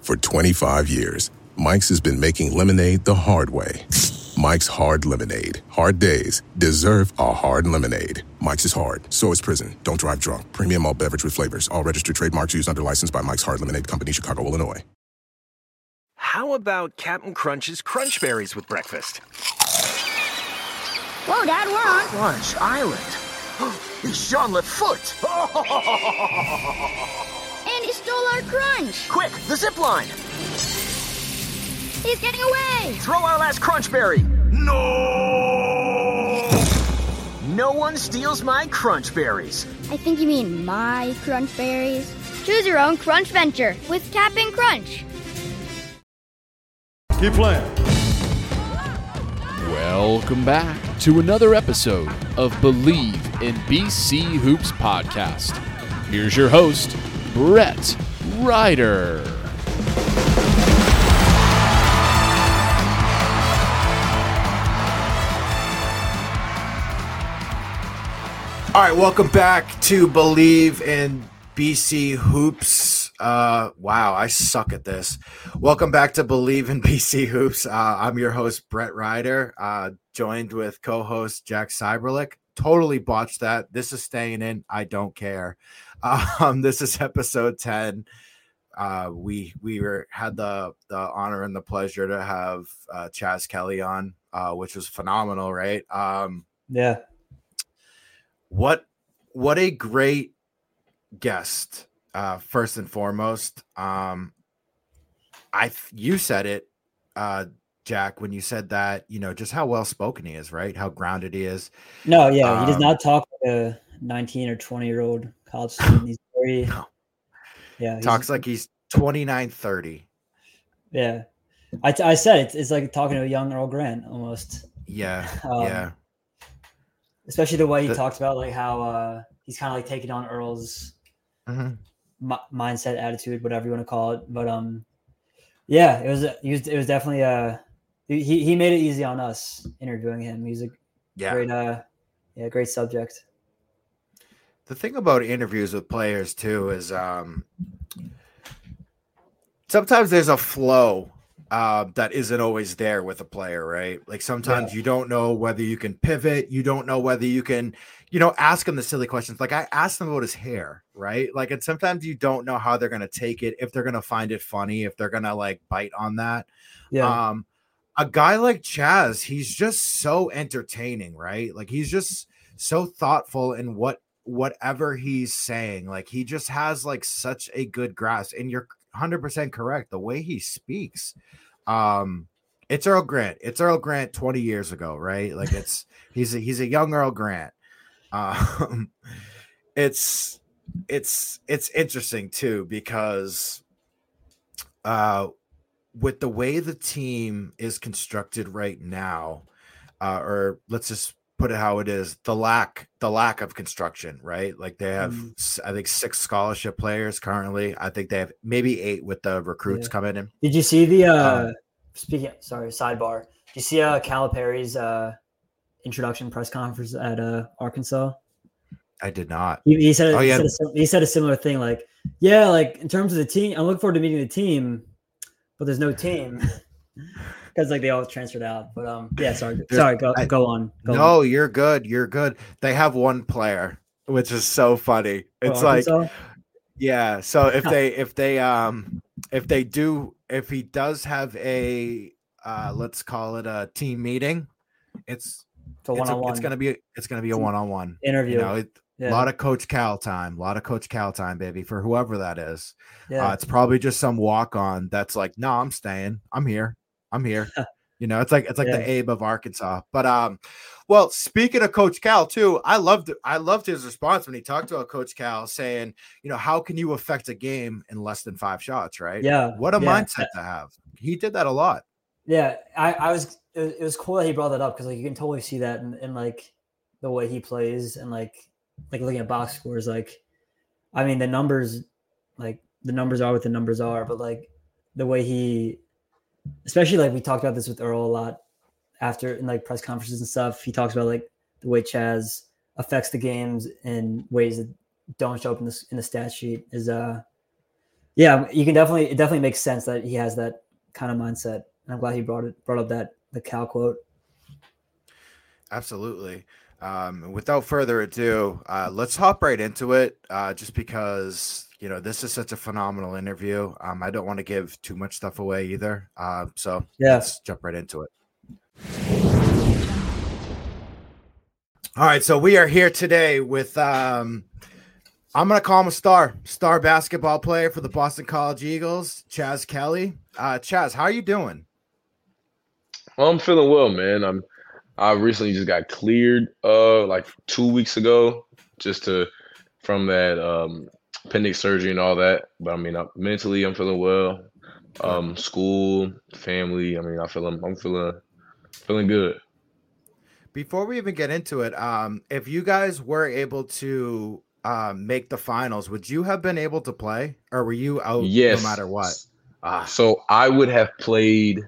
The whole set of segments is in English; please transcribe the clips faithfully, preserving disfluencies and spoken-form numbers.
For twenty-five years, Mike's has been making lemonade the hard way. Mike's Hard Lemonade. Hard days deserve a hard lemonade. Mike's is hard, so is prison. Don't drive drunk. Premium malt beverage with flavors. All registered trademarks used under license by Mike's Hard Lemonade Company, Chicago, Illinois. How about Captain Crunch's Crunch Berries with breakfast? Whoa, Dad, we're on Crunch Island. It's Jean-Luc Foot. And he stole our crunch. Quick, the zip line. He's getting away. Throw our last Crunch Berry. No! No one steals my Crunch Berries. I think you mean my crunch berries. Choose your own crunch venture with Cap'n Crunch. Keep playing. Welcome back to another episode of Believe in B C Hoops podcast. Here's your host, Brett Ryder. All right, welcome back to Believe in B C Hoops. Uh, wow, I suck at this. Welcome back to Believe in B C Hoops. Uh, I'm your host, Brett Ryder, uh, joined with co-host Jack Cyberlick. Totally botched that. This is staying in. I don't care. Um, this is episode ten. Uh, we we were had the the honor and the pleasure to have uh, Chaz Kelly on, uh, which was phenomenal, right? Um, yeah. What what a great guest. Uh, first and foremost, um, I you said it, uh, Jack, when you said that, you know, just how well spoken he is, right? How grounded he is. No, yeah, um, he does not talk like a nineteen or twenty year old college student. He's very, no. yeah, talks like he's twenty-nine, thirty. Yeah, I, I said it's it's like talking to a young Earl Grant almost. Yeah, um, yeah. Especially the way he the, talks about like how uh, he's kind of like taking on Earl's mm-hmm. m- mindset, attitude, whatever you want to call it. But um, yeah, it was he was it was definitely uh he he made it easy on us interviewing him. He's a yeah. great uh yeah great subject. The thing about interviews with players too is um sometimes there's a flow uh, that isn't always there with a player, right? Like sometimes yeah. you don't know whether you can pivot. You don't know whether you can, you know, ask him the silly questions. Like I asked him about his hair, right? Like, and sometimes you don't know how they're going to take it, if they're going to find it funny, if they're going to like bite on that. Yeah. Um, a guy like Chaz, he's just so entertaining, right? Like he's just so thoughtful in what, whatever he's saying. Like he just has like such a good grasp, and you're one hundred percent correct. The way he speaks, um, it's Earl Grant. It's Earl Grant twenty years ago, right? Like it's he's a, he's a young Earl Grant. Um, it's it's it's interesting too because, uh, with the way the team is constructed right now, uh, or let's just put it how it is, the lack the lack of construction, right? Like they have mm. I think six scholarship players currently. I think they have maybe eight with the recruits yeah. coming in. Did you see the uh um, speaking sorry sidebar did you see uh Calipari's uh introduction press conference at uh Arkansas? I did not. He, he said oh, he, yeah. said a, he said a similar thing, like yeah like in terms of the team, I'm looking forward to meeting the team, but there's no team. Because like they all transferred out, but um, yeah. Sorry, There's, sorry. Go I, go on. Go no, on. You're good. You're good. They have one player, which is so funny. It's oh, like, so? yeah. So if they if they um if they do if he does have a uh let's call it a team meeting, it's it's, a it's, a, it's gonna be it's gonna be a one on one interview. You know, it, yeah. a lot of Coach Cal time, a lot of Coach Cal time, baby, for whoever that is. Yeah, uh, it's probably just some walk on that's like, no, I'm staying. I'm here. I'm here. You know, it's like it's like yeah. the Abe of Arkansas. But um, well, speaking of Coach Cal too, I loved I loved his response when he talked about Coach Cal saying, you know, how can you affect a game in less than five shots, right? Yeah. What a yeah. mindset to have. He did that a lot. Yeah, I, I was it was cool that he brought that up because like you can totally see that in, in like the way he plays and like like looking at box scores. Like, I mean, the numbers, like the numbers are what the numbers are, but like the way he. Especially like we talked about this with Earl a lot after in like press conferences and stuff. He talks about like the way Chaz affects the games in ways that don't show up in the in the stat sheet is uh Yeah, you can definitely it definitely makes sense that he has that kind of mindset. And I'm glad he brought it brought up that the Cal quote. Absolutely. Um, without further ado, uh, let's hop right into it. Uh, just because you know this is such a phenomenal interview. Um, I don't want to give too much stuff away either. Uh, so yeah. let's jump right into it. All right, so we are here today with um, I'm gonna call him a star, star basketball player for the Boston College Eagles, Chaz Kelly. Uh, Chaz, how are you doing? Well, I'm feeling well, man. I'm. I recently just got cleared, uh, like two weeks ago, just to from that um appendix surgery and all that. But I mean, I'm, mentally, I'm feeling well. Um, school, family. I mean, I feel I'm, I'm feeling feeling good. Before we even get into it, um, if you guys were able to um, make the finals, would you have been able to play, or were you out yes. no matter what? Uh, so I would have played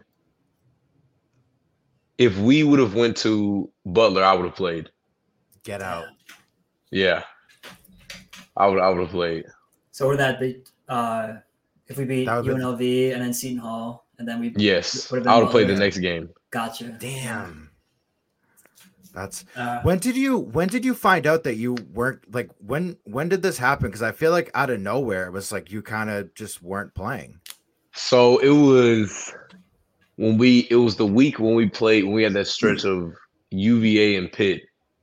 if we would have went to Butler. I would have played. Get out. Yeah, I would. I would have played. So we're that big. Uh, if we beat U been... N L V and then Seton Hall, and then we yes, I would have played the next game. Gotcha. Damn. That's uh, when did you when did you find out that you weren't like when when did this happen? Because I feel like out of nowhere it was like you kind of just weren't playing. So it was when we it was the week when we played when we had that stretch of U V A and Pitt,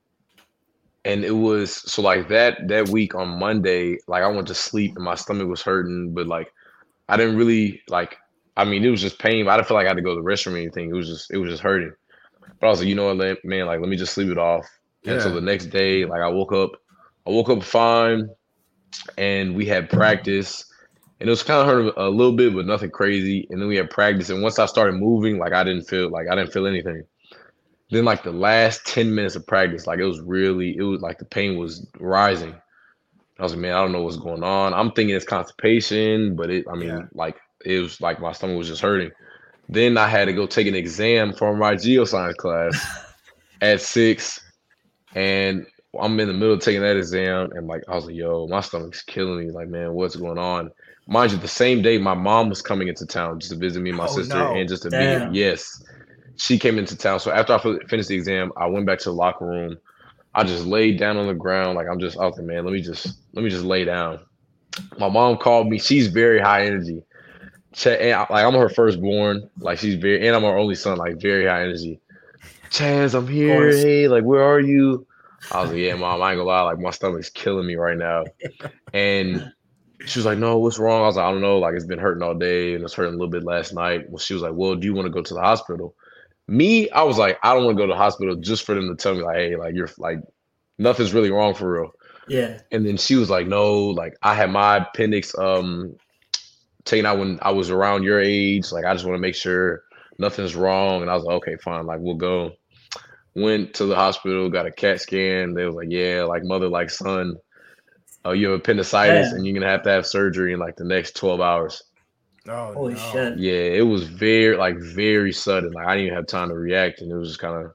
and it was so like that that week on Monday, like I went to sleep and my stomach was hurting, but like I didn't really like. I mean, it was just pain. I didn't feel like I had to go to the restroom or anything. It was just it was just hurting. But I was like, you know what, man, like, let me just sleep it off. And yeah. So the next day, like, I woke up, I woke up fine, and we had practice. And it was kind of hurt a little bit, but nothing crazy. And then we had practice. And once I started moving, like, I didn't feel, like, I didn't feel anything. Then, like, the last ten minutes of practice, like, it was really, it was, like, the pain was rising. I was like, man, I don't know what's going on. I'm thinking it's constipation, but it, I mean, yeah. like, it was, like, my stomach was just hurting. Then I had to go take an exam for my geoscience class at six, and I'm in the middle of taking that exam, and like I was like, "Yo, my stomach's killing me." Like, man, what's going on? Mind you, the same day my mom was coming into town just to visit me and my oh, sister, no. and just to Damn. be yes, she came into town. So after I finished the exam, I went back to the locker room. I just laid down on the ground, like I'm just I was like, man, let me just let me just lay down. My mom called me. She's very high energy. And like I'm her firstborn, like she's very, and I'm her only son, like very high energy. Chaz, I'm here. Hey, like where are you? I was like, yeah, mom, I ain't gonna lie, like my stomach's killing me right now. And she was like, no, what's wrong? I was like, I don't know, like it's been hurting all day and it's hurting a little bit last night. Well, she was like, well, do you want to go to the hospital? Me, I was like, I don't want to go to the hospital just for them to tell me like, hey, like you're like nothing's really wrong for real. Yeah. And then she was like, no, like I had my appendix um taken out when I was around your age. Like, I just want to make sure nothing's wrong. And I was like, okay, fine. Like, we'll go. Went to the hospital, got a CAT scan. They was like, yeah, like mother, like son, uh, you have appendicitis yeah. and you're going to have to have surgery in like the next twelve hours. Oh, holy no. shit. Yeah, it was very, like very sudden. Like, I didn't even have time to react. And it was just kind of,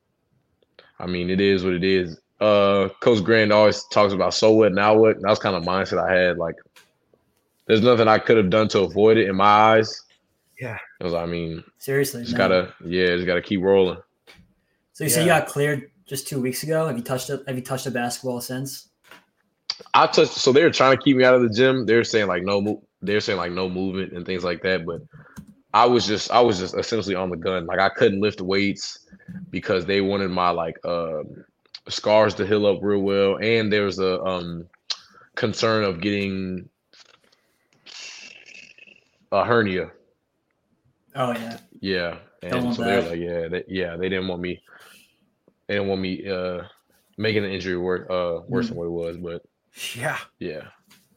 I mean, it is what it is. Uh, Coach Grant always talks about so what, now what? And that was kind of mindset I had. Like, there's nothing I could have done to avoid it in my eyes. Yeah. It was, I mean, seriously, just no. gotta, yeah, just gotta keep rolling. So you yeah. said you got cleared just two weeks ago. Have you touched it? Have you touched a basketball since? I touched. So they were trying to keep me out of the gym. They were saying like no, they're saying like no movement and things like that. But I was just, I was just essentially on the gun. Like I couldn't lift weights because they wanted my like um, scars to heal up real well, and there was a um, concern of getting a hernia. Oh yeah. Yeah, and so they're like, yeah, they, yeah, they didn't want me. They didn't want me uh, making the injury work uh, worse mm. than what it was, but yeah, yeah.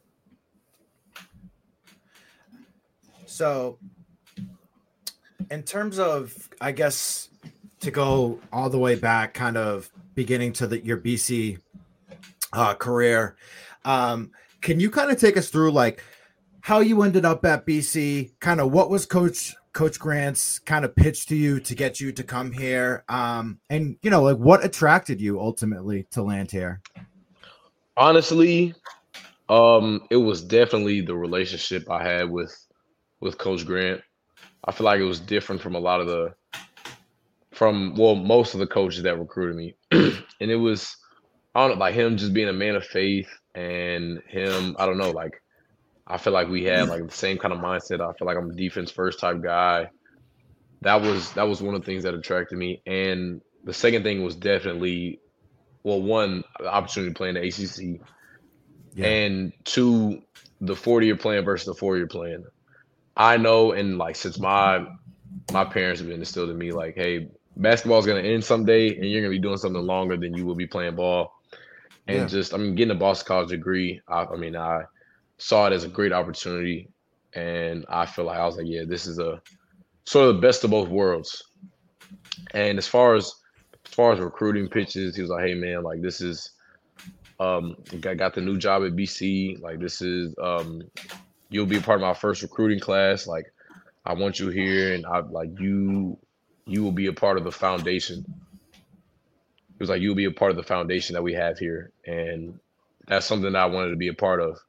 So, in terms of, I guess, to go all the way back, kind of beginning to the, your B C uh, career, um, can you kind of take us through like how you ended up at B C? Kind of what was Coach Coach Grant's kind of pitch to you to get you to come here, um, and you know, like what attracted you ultimately to land here? Honestly, Um, it was definitely the relationship I had with with Coach Grant. I feel like it was different from a lot of the from well, most of the coaches that recruited me. And it was I don't know, like him just being a man of faith and him, I don't know, like I feel like we had like the same kind of mindset. I feel like I'm a defense first type guy. That was that was one of the things that attracted me. And the second thing was definitely well, one, the opportunity to play in the A C C. Yeah. And two, the forty-year plan versus the four-year plan. I know, and like since my my parents have been instilled in me, like, hey, basketball is gonna end someday, and you're gonna be doing something longer than you will be playing ball. And Yeah. just, I mean, getting a Boston College degree, I, I mean, I saw it as a great opportunity, and I feel like I was like, yeah, this is a sort of the best of both worlds. And as far as as far as recruiting pitches, he was like, hey man, like this is um I got the new job at B C. Like this is um you'll be a part of my first recruiting class. Like I want you here and I like you you will be a part of the foundation. He was like, you'll be a part of the foundation that we have here. And that's something that I wanted to be a part of.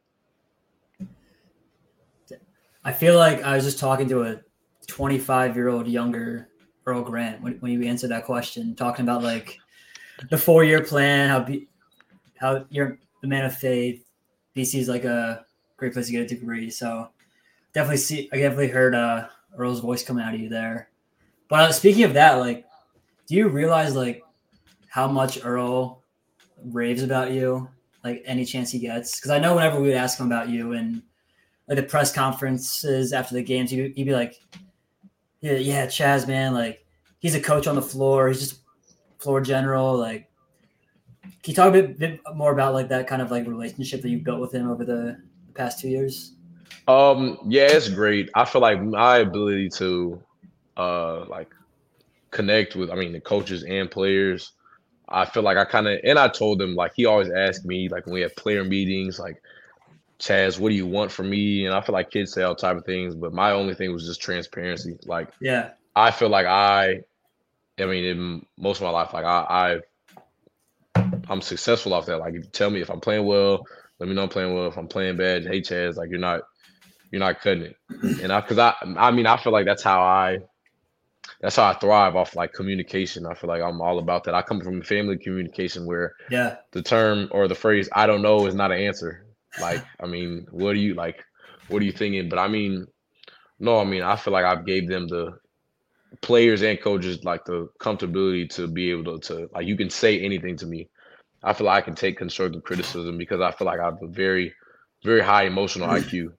I feel like I was just talking to a twenty-five-year-old younger Earl Grant when, when you answered that question, talking about like the four-year plan, how be, how you're the man of faith. B C is like a great place to get a degree. So definitely see, I definitely heard uh, Earl's voice coming out of you there. But uh, speaking of that, like, do you realize like how much Earl raves about you? Like any chance he gets? Because I know whenever we would ask him about you and like the press conferences after the games, he'd, he'd be like, yeah, yeah, Chaz, man, like he's a coach on the floor. He's just floor general. Like, can you talk a bit, bit more about like that kind of like relationship that you built with him over the, the past two years? Um, yeah, it's great. I feel like my ability to uh like connect with, I mean, the coaches and players, I feel like I kind of, and I told him, like, he always asked me, like, when we have player meetings, like, Chaz, what do you want from me? And I feel like kids say all type of things, but my only thing was just transparency. Like, yeah, I feel like I, I mean, in most of my life, like, I, I I'm successful off that. Like, if you tell me if I'm playing well, let me know I'm playing well. If I'm playing bad, hey, Chaz, like, you're not, you're not cutting it. And I, because I, I mean, I feel like that's how I, that's how I thrive off like communication. I feel like I'm all about that. I come from a family communication where yeah, the term or the phrase "I don't know" is not an answer. Like, I mean, what are you like? What are you thinking? But I mean, no, I mean, I feel like I've gave them the players and coaches like the comfortability to be able to, to like you can say anything to me. I feel like I can take constructive criticism because I feel like I have a very, very high emotional I Q.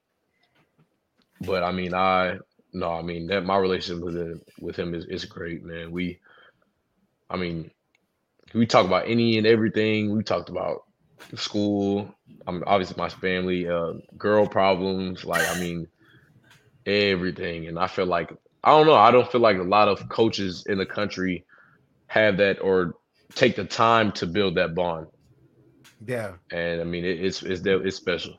But I mean, I. No, I mean that my relationship with him, with him is, is great, man. We, I mean, we talk about any and everything. We talked about school. I mean, obviously my family, uh, girl problems. Like, I mean, everything. And I feel like I don't know. I don't feel like a lot of coaches in the country have that or take the time to build that bond. Yeah. And I mean, it, it's it's it's special.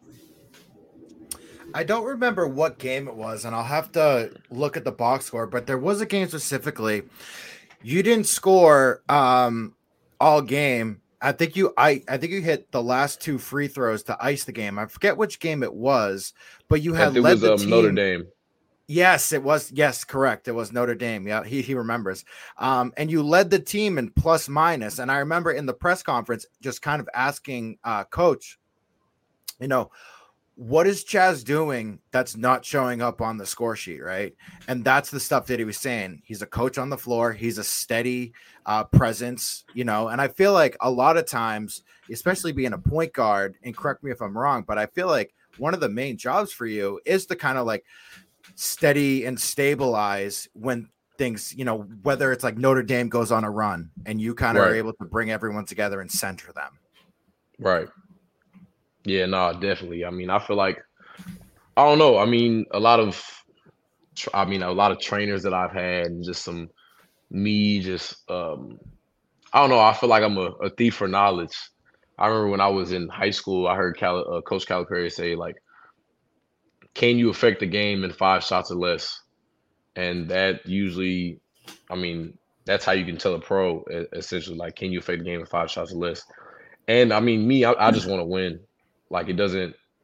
I don't remember what game it was, and I'll have to look at the box score, but there was a game specifically. You didn't score um, all game. I think you I, I think you hit the last two free throws to ice the game. I forget which game it was, but you had it led was, the um, team. Notre Dame. Yes, it was. Yes, correct. It was Notre Dame. Yeah, he, he remembers. Um, and you led the team in plus minus. And I remember in the press conference just kind of asking uh, Coach, you know, what is Chaz doing that's not showing up on the score sheet, right? And that's the stuff that he was saying. He's a coach on the floor. He's a steady uh, presence, you know, and I feel like a lot of times, especially being a point guard, and correct me if I'm wrong, but I feel like one of the main jobs for you is to kind of like steady and stabilize when things, you know, whether it's like Notre Dame goes on a run and you kind of Right. are able to bring everyone together and center them. Right. Yeah, no, definitely. I mean, I feel like, I don't know. I mean, a lot of, tr- I mean, a lot of trainers that I've had, and just some me, just, um, I don't know. I feel like I'm a, a thief for knowledge. I remember when I was in high school, I heard Cal, uh, Coach Calipari say, like, can you affect the game in five shots or less? And that usually, I mean, that's how you can tell a pro, e- essentially, like, can you affect the game in five shots or less? And I mean, me, I, I just want to win. Like, it doesn't,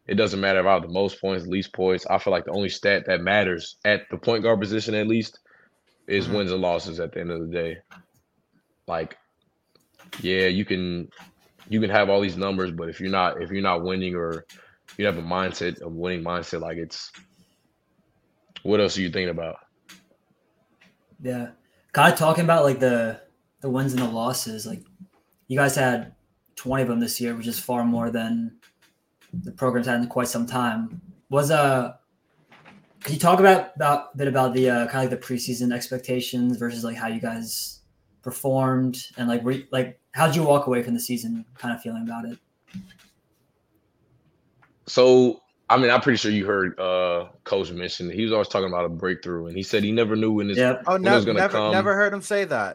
It doesn't matter if I have the most points, least points. I feel like the only stat that matters at the point guard position, at least, is Mhm. wins and losses at the end of the day. Like, yeah, you can you can have all these numbers, but if you're not if you're not winning or you have a mindset of winning mindset, like it's what else are you thinking about? Yeah. Kind of talking about like the the wins and the losses. Like you guys had twenty of them this year, which is far more than the program's had in quite some time. Was uh Can you talk about, about a bit about the uh, kind of like the preseason expectations versus like how you guys performed and like were you, like how did you walk away from the season kind of feeling about it? So, I mean, I'm pretty sure you heard uh, Coach mention he was always talking about a breakthrough, and he said he never knew when this Yep. Oh, when it no, was going to never, come. never heard him say that.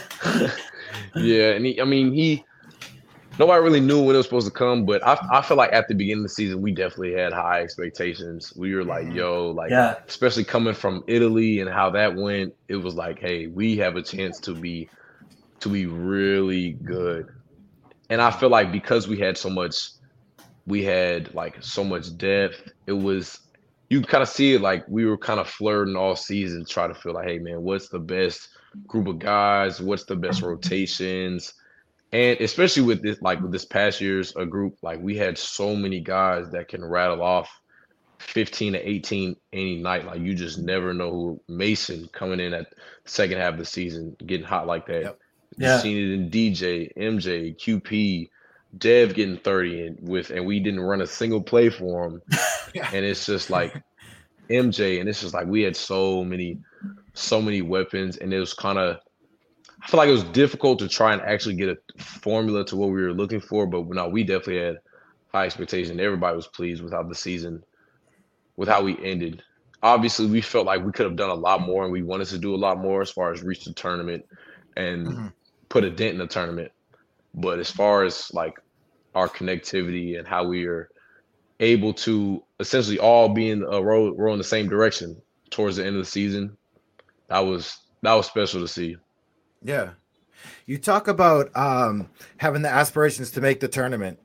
Yeah, and he, I mean, he nobody really knew when it was supposed to come, but I I feel like at the beginning of the season we definitely had high expectations. We were like, yo, like Yeah. especially coming from Italy and how that went, it was like, hey, we have a chance to be to be really good. And I feel like because we had so much we had like so much depth, it was you kind of see it like we were kind of flirting all season, try to feel like, hey man, what's the best group of guys? What's the best rotations? And especially with this, like with this past year's a group, like we had so many guys that can rattle off fifteen to eighteen any night. Like you just never know who Mason coming in at the second half of the season, getting hot like that. Yep. Yeah. You've seen it in D J, M J, Q P, Dev getting thirty and with, and we didn't run a single play for him. Yeah. And it's just like M J, and it's just like we had so many, so many weapons, and it was kind of. I feel like it was difficult to try and actually get a formula to what we were looking for, but no, we definitely had high expectations. Everybody was pleased with how the season, with how we ended. Obviously, we felt like we could have done a lot more, and we wanted to do a lot more as far as reach the tournament and Mhm. put a dent in the tournament. But as far as like our connectivity and how we are able to essentially all be in a row, row in the same direction towards the end of the season, that was that was special to see. Yeah. You talk about um, having the aspirations to make the tournament.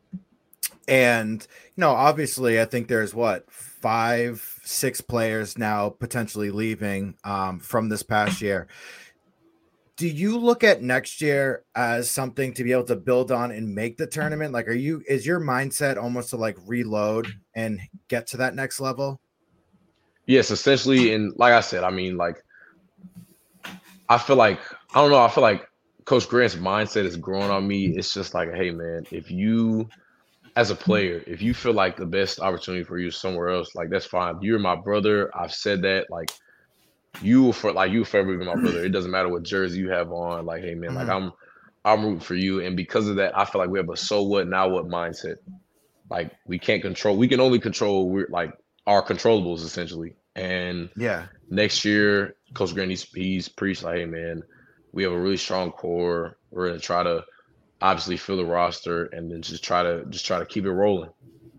And, you know, obviously, I think there's what, five, six players now potentially leaving um, from this past year. Do you look at next year as something to be able to build on and make the tournament? Like, are you, is your mindset almost to like reload and get to that next level? Yes, essentially. And like I said, I mean, like, I feel like, I don't know, I feel like Coach Grant's mindset is growing on me. It's just like, hey, man, if you, as a player, if you feel like the best opportunity for you is somewhere else, like, that's fine. You're my brother. I've said that. Like, you will for like you forever be my brother. It doesn't matter what jersey you have on. Like, hey, man, like, I'm I'm rooting for you. And because of that, I feel like we have a so what, now what mindset. Like, we can't control, we can only control, we're like, our controllables, essentially. And Yeah. next year, Coach Grant, he's, he's preached like, hey, man, we have a really strong core. We're going to try to obviously fill the roster and then just try to just try to keep it rolling.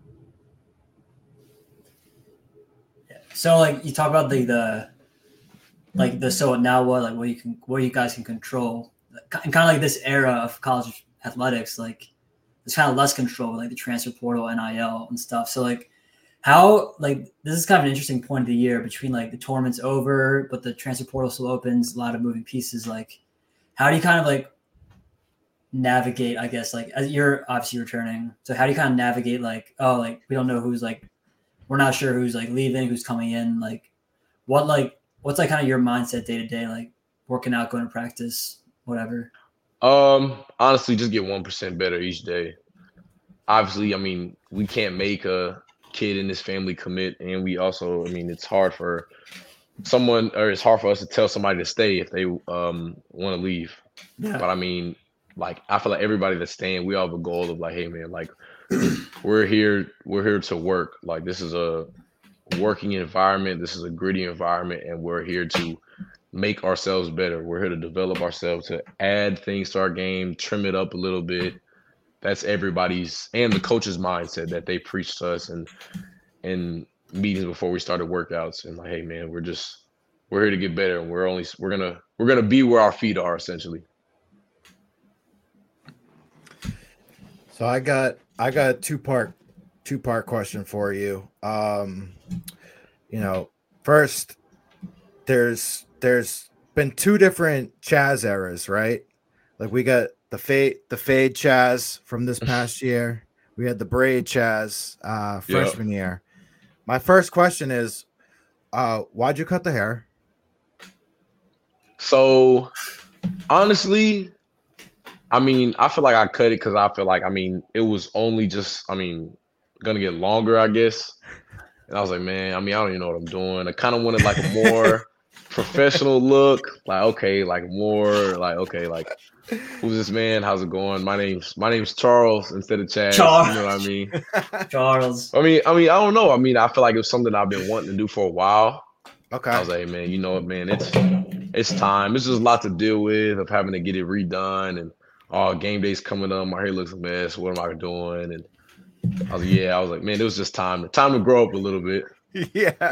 So like you talk about the the like the so now what like what you can what you guys can control and kind of like this era of college athletics, like there's kind of less control, like the transfer portal, N I L and stuff. So like how like this is kind of an interesting point of the year between like the tournament's over, but the transfer portal still opens, a lot of moving pieces. Like how do you kind of like navigate, I guess, like as you're obviously returning. So how do you kind of navigate like, oh, like we don't know who's like, we're not sure who's like leaving, who's coming in, like what, like, what's like kind of your mindset day to day, like working out, going to practice, whatever? Um, honestly, just get one percent better each day. Obviously, I mean, we can't make a kid in this family commit. And we also, I mean, it's hard for someone, or it's hard for us to tell somebody to stay if they um want to leave. Yeah. But I mean, like, I feel like everybody that's staying, we all have a goal of like, hey man, like we're here, we're here to work. Like, this is a working environment, this is a gritty environment, and we're here to make ourselves better. We're here to develop ourselves, to add things to our game, trim it up a little bit. That's everybody's and the coach's mindset that they preach to us and in meetings before we started workouts. And like, hey man, we're just we're here to get better, and we're only we're gonna we're gonna be where our feet are, essentially. So I got I got a two part two part question for you. Um, you know, first, there's there's been two different Chaz eras, right? Like we got the fade the fade Chaz from this past year. We had the braid Chaz uh, freshman yep. year. My first question is, uh, why'd you cut the hair? So, honestly, I mean, I feel like I cut it because I feel like, I mean, it was only just, I mean, gonna get longer, I guess. And I was like, man, I mean, I don't even know what I'm doing. I kind of wanted like a more professional look. Like, okay, like more, like, okay, like, who's this man? How's it going? My name's my name's Charles instead of Chaz. Charles. You know what I mean? Charles. I mean, I mean, I don't know. I mean, I feel like it was something I've been wanting to do for a while. Okay. I was like, man, you know what, man? It's it's time. It's just a lot to deal with of having to get it redone and oh, game day's coming up. My hair looks a mess. What am I doing? And I was like, yeah, I was like, man, it was just time. Time to grow up a little bit. Yeah.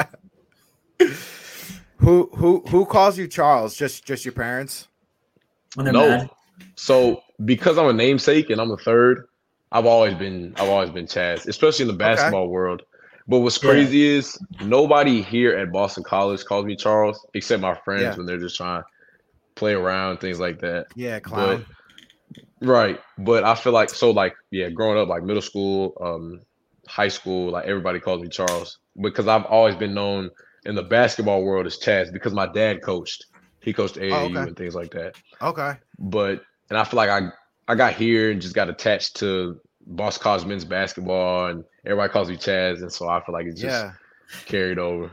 Who who who calls you Charles? Just just your parents? When they're No. mad? So because I'm a namesake and I'm a third, I've always been I've always been Chaz, especially in the basketball okay. world. But what's crazy yeah. is nobody here at Boston College calls me Charles except my friends yeah. when they're just trying to play around, things like that. Yeah, clown. But, right. But I feel like so like yeah, growing up like middle school, um, high school, like everybody calls me Charles because I've always been known in the basketball world as Chaz because my dad coached. He coached A A U oh, okay. and things like that. Okay. But and I feel like I I got here and just got attached to Boston College men's basketball and everybody calls me Chaz, and so I feel like it's just yeah. carried over.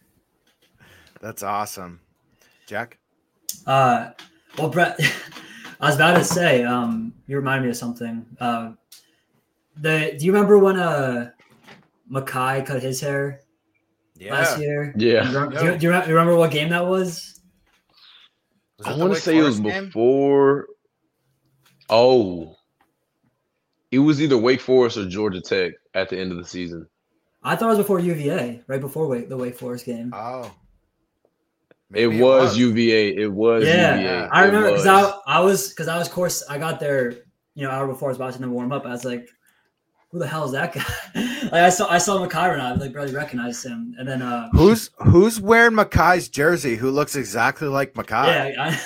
That's awesome. Jack? Uh well Brett, I was about to say, um, you remind me of something. Uh, the do you remember when uh Makai cut his hair yeah. last year? Yeah. Do you, do, you, do you remember what game that was? was I want to say it was game? before. Oh, it was either Wake Forest or Georgia Tech at the end of the season. I thought it was before U V A, right before Wake, the Wake Forest game. Oh. It was, it was U V A. It was yeah, U V A. I remember because I, I was because I was course I got there, you know, hour before I was watching them warm up. I was like, who the hell is that guy? like I saw I saw Makai and I like barely recognized him. And then uh who's who's wearing Makai's jersey? Who looks exactly like Makai? Yeah,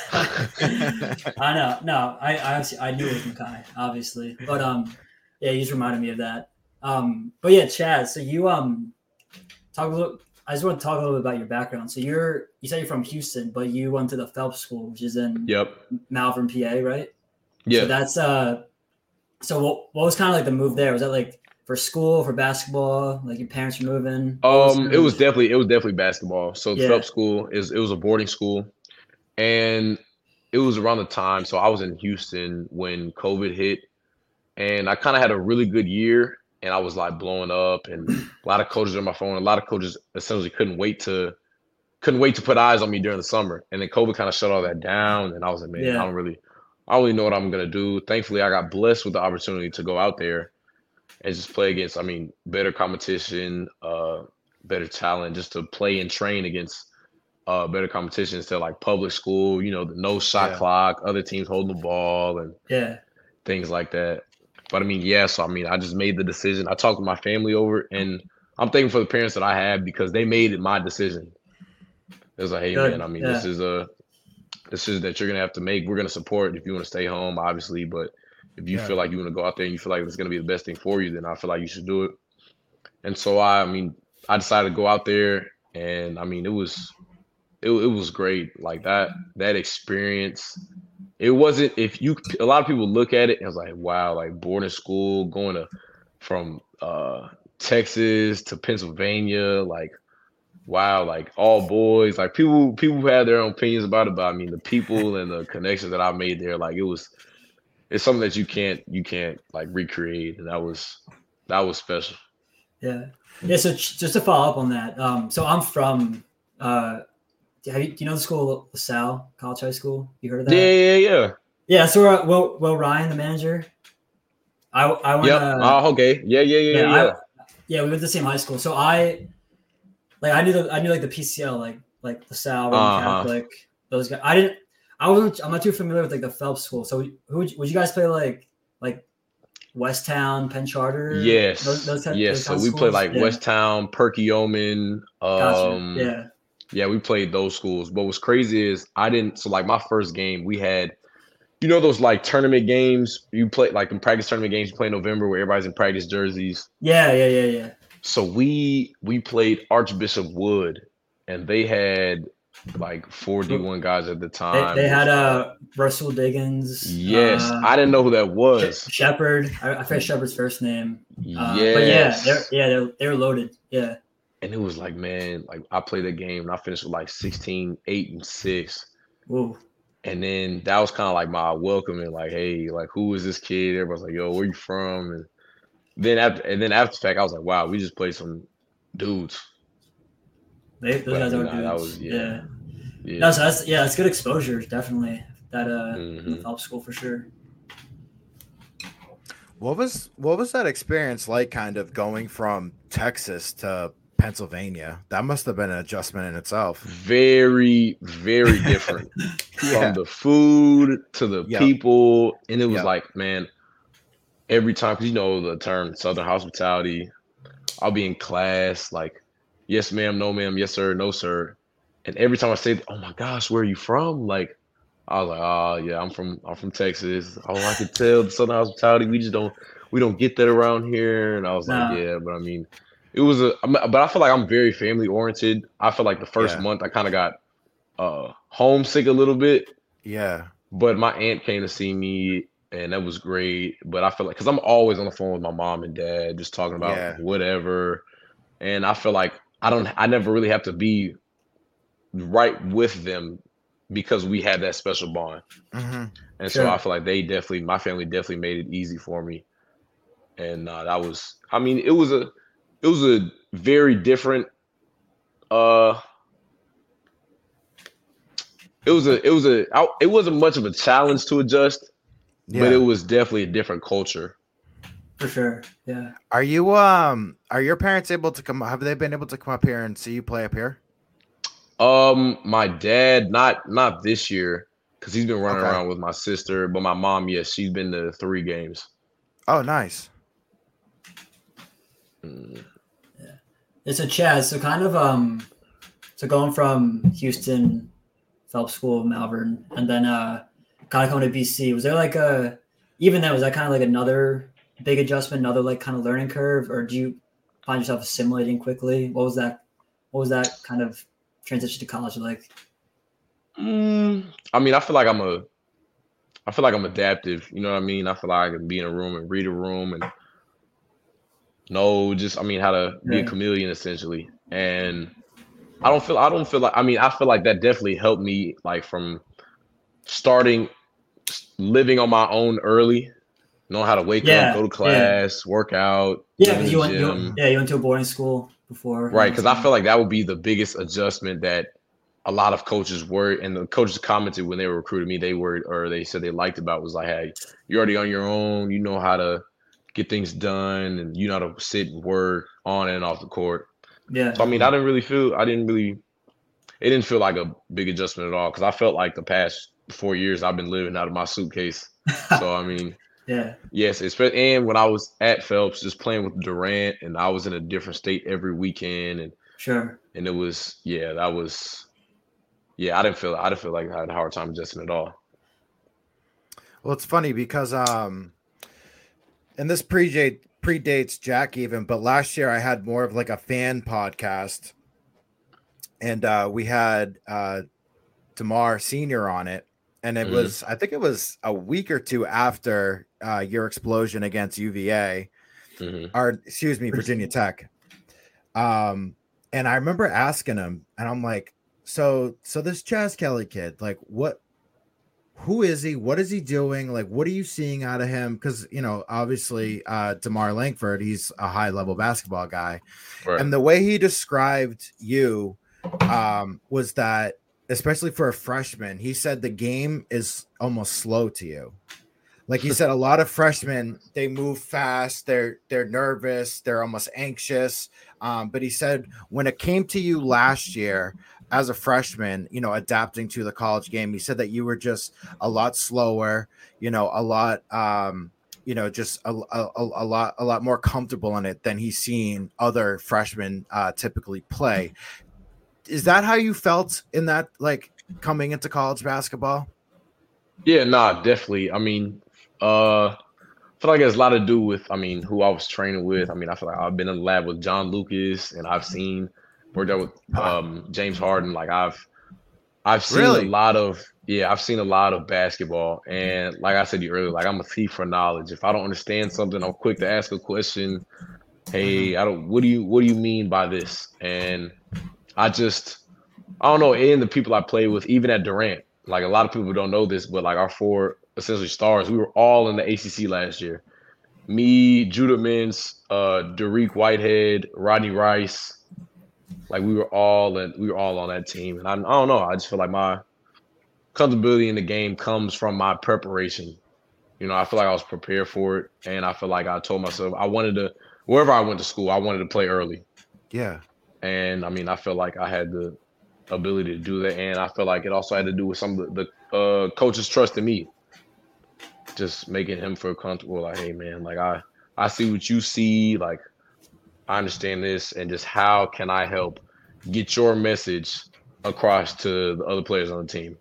I, I know. No, I I, obviously, I knew it was Makai, obviously, but um, yeah, you just reminded me of that. Um, but yeah, Chaz. So you um, talk a little. I just want to talk a little bit about your background. So you're you said you're from Houston, but you went to the Phelps School, which is in yep Malvern, P A, right? Yeah. So that's uh. So what, what was kind of like the move there? Was that like for school, for basketball? Like your parents were moving? Um, it was definitely it was definitely basketball. So the Yeah. Phelps School is it was a boarding school, and it was around the time. So I was in Houston when COVID hit, and I kind of had a really good year, and I was like blowing up, and a lot of coaches on my phone. A lot of coaches essentially couldn't wait to couldn't wait to put eyes on me during the summer, and then COVID kind of shut all that down, and I was like, man, Yeah. I don't really. I don't really know what I'm going to do. Thankfully, I got blessed with the opportunity to go out there and just play against, I mean, better competition, uh, better talent, just to play and train against uh, better competition instead of like public school, you know, the no shot Yeah. clock, other teams holding the ball and Yeah. things like that. But I mean, yeah, so I mean, I just made the decision. I talked to my family over it, and I'm thankful for the parents that I have because they made it my decision. It was like, hey, Good. man, I mean, Yeah. this is a decision that you're going to have to make. We're going to support if you want to stay home, obviously. But if you Yeah. feel like you want to go out there and you feel like it's going to be the best thing for you, then I feel like you should do it. And so, I, I mean, I decided to go out there. And, I mean, it was it, it was great. Like that that experience. It wasn't – if you – a lot of people look at it and it's like, wow, like boarding school, going to from uh, Texas to Pennsylvania, like, wow, like all boys, like people people who had their own opinions about it, but I mean the people and the connections that I made there, like it was it's something that you can't you can't like recreate, and that was that was special. Yeah. Yeah. So ch- just to follow up on that, um, so I'm from uh have you, do you know the school LaSalle College High School? You heard of that? Yeah, yeah, yeah. Yeah, so uh, Will Will Ryan, the manager. I I went Yep. uh, Oh, okay. Yeah, yeah, yeah, yeah. I, yeah, we went to the same high school. So I like I knew the I knew like the P C L, like like LaSalle, Roman Uh-huh. Catholic, those guys. I didn't I wasn't I'm not too familiar with like the Phelps school. So who would you, would you guys play like like West Town, Penn Charter. Yes, those, those type, yes. those So kind we of played schools? like Yeah. West Town, Perkiomen. Gotcha. Um, Yeah. yeah, we played those schools. But what's crazy is I didn't. So like my first game, we had, you know, those like tournament games you play, like in practice tournament games you play in November where everybody's in practice jerseys. Yeah, yeah, yeah, yeah. So we we played Archbishop Wood, and they had like four D one guys at the They, time. they had uh Russell Diggins. Yes, uh, I didn't know who that was. Sh- Shepard. I, I forget Shepard's first name. Uh, yes. But yeah, they're yeah they're they're loaded. Yeah. And it was like, man, like I played that game and I finished with like sixteen, eight, and six. Ooh. And then that was kind of like my welcome and like, hey, like who is this kid? Everybody's like, yo, where you from? And then after and then after the fact, I was like, wow, we just played some dudes. They, those But, guys you are know, dudes. that was- yeah. yeah. Yeah. No, so that's yeah, that's good exposure, definitely. That uh Mhm. Phelps school for sure. What was what was that experience like, kind of going from Texas to Pennsylvania? That must have been an adjustment in itself. Very, very different. Yeah. From the food to the Yep. people. And it was Yep. like, man, every time, because you know the term Southern hospitality, I'll be in class, like, yes, ma'am, no, ma'am, yes, sir, no, sir. And every time I say, oh my gosh, where are you from? Like, I was like, oh yeah, I'm from I'm from Texas. Oh, I could tell the Southern hospitality, we just don't we don't get that around here. And I was Nah. like, yeah, but I mean, it was a I'm- but I feel like I'm very family oriented. I feel like the first Yeah. month I kind of got uh homesick a little bit, Yeah. but my aunt came to see me and that was great. But I feel like because I'm always on the phone with my mom and dad, just talking about Yeah. whatever. And I feel like I don't I never really have to be right with them because we had that special bond. hmm And so Sure. I feel like they definitely, my family definitely made it easy for me. And uh, that was, I mean, it was a, it was a very different, uh, it was a, it was a, I, it wasn't much of a challenge to adjust, Yeah. but it was definitely a different culture. For sure. Yeah. Are you um are your parents able to come? Have they been able to come up here and see you play up here? Um, my dad, not, not this year, because he's been running Okay. around with my sister, but my mom, yes, she's been to three games. Oh, nice. Mm. It's a Chaz. So kind of um so going from Houston, Phelps School, Malvern, and then uh kind of coming to B C, was there like a even then was that kind of like another big adjustment, another like kind of learning curve, or do you find yourself assimilating quickly? What was that what was that kind of transition to college like? Mm, I mean, I feel like I'm a, I feel like I'm adaptive. You know what I mean? I feel like I can be in a room and read a room and know just, I mean, how to be a Yeah. chameleon essentially. And I don't feel, I don't feel like, I mean, I feel like that definitely helped me like from starting living on my own early, know how to wake Yeah, up, go to class, work out, Yeah, go to because the you went you, gym. yeah, you went to a boarding school before. Right, because I feel like that would be the biggest adjustment that a lot of coaches were, and the coaches commented when they were recruiting me, they were, or they said they liked about was like, hey, you're already on your own, you know how to get things done, and you know how to sit and work on and off the court. Yeah. So I mean, I didn't really feel, I didn't really, it didn't feel like a big adjustment at all, because I felt like the past four years I've been living out of my suitcase. So I mean, Yeah. yes, especially and when I was at Phelps, just playing with Durant, and I was in a different state every weekend, and Sure. and it was yeah, that was yeah, I didn't feel I didn't feel like I had a hard time adjusting at all. Well, it's funny because um, and this predate predates Jack even, but last year I had more of like a fan podcast, and uh, we had uh, Damar Senior on it, and it Mhm. was I think it was a week or two after uh, your explosion against U V A, Mhm. or excuse me, Virginia Tech. Um, and I remember asking him, and I'm like, so so this Chaz Kelly kid, like what? Who is he? What is he doing? Like, what are you seeing out of him? Because, you know, obviously, uh, DeMar Langford, he's a high level basketball guy. Right. And the way he described you um, was that, especially for a freshman, he said the game is almost slow to you. Like he said, a lot of freshmen, they move fast. They're they're nervous. They're almost anxious. Um, but he said when it came to you last year as a freshman, you know, adapting to the college game, he said that you were just a lot slower, you know, a lot um, you know, just a, a, a lot a lot more comfortable in it than he's seen other freshmen uh, typically play. Is that how you felt in that, like, coming into college basketball? Yeah, nah, definitely. I mean, uh, I feel like it has a lot to do with, I mean, who I was training with. I mean, I feel like I've been in the lab with John Lucas, and I've seen worked out with um, James Harden. Like I've I've seen Really? a lot of yeah, I've seen a lot of basketball, and like I said to you earlier, like I'm a thief for knowledge. If I don't understand something, I'm quick to ask a question. Hey, I don't. What do you What do you mean by this? And I just I don't know. And the people I play with, even at Durant, like a lot of people don't know this, but like our four essentially stars, we were all in the A C C last year. Me, Judah Mintz, uh, Dariq Whitehead, Rodney Rice. Like we were all in, we were all on that team, and I, I don't know. I just feel like my comfortability in the game comes from my preparation. You know, I feel like I was prepared for it, and I feel like I told myself I wanted to, wherever I went to school, I wanted to play early. Yeah. And I mean, I feel like I had the ability to do that, and I feel like it also had to do with some of the, the uh, coaches trusting me, just making him feel comfortable. Like, hey, man, like I, I see what you see. Like, I understand this, and just how can I help get your message across to the other players on the team?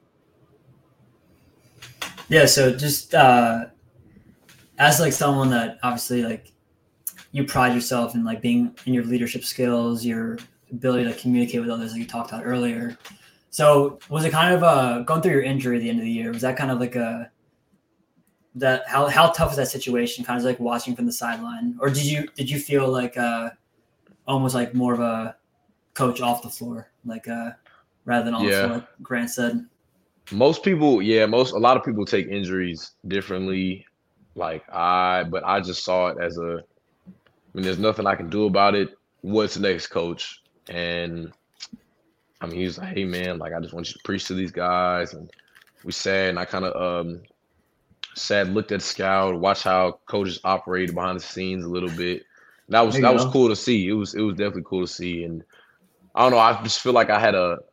Yeah, so just uh, as like someone that obviously like you pride yourself in like being in your leadership skills, your ability to communicate with others, like you talked about earlier. So was it kind of uh, going through your injury at the end of the year? Was that kind of like a that how how tough was that situation? Kind of like watching from the sideline, or did you did you feel like uh, almost like more of a coach off the floor, like uh, rather than on Yeah. the floor, like Grant said? Most people, yeah, most a lot of people take injuries differently. Like I, but I just saw it as a. I mean, there's nothing I can do about it. What's next, coach? And I mean, he was like, "Hey, man, like I just want you to preach to these guys." And we sat, and I kind of um sat, looked at the scout, watched how coaches operated behind the scenes a little bit. And that was There you that was go. cool to see. It was it was definitely cool to see. And I don't know, I just feel like I had a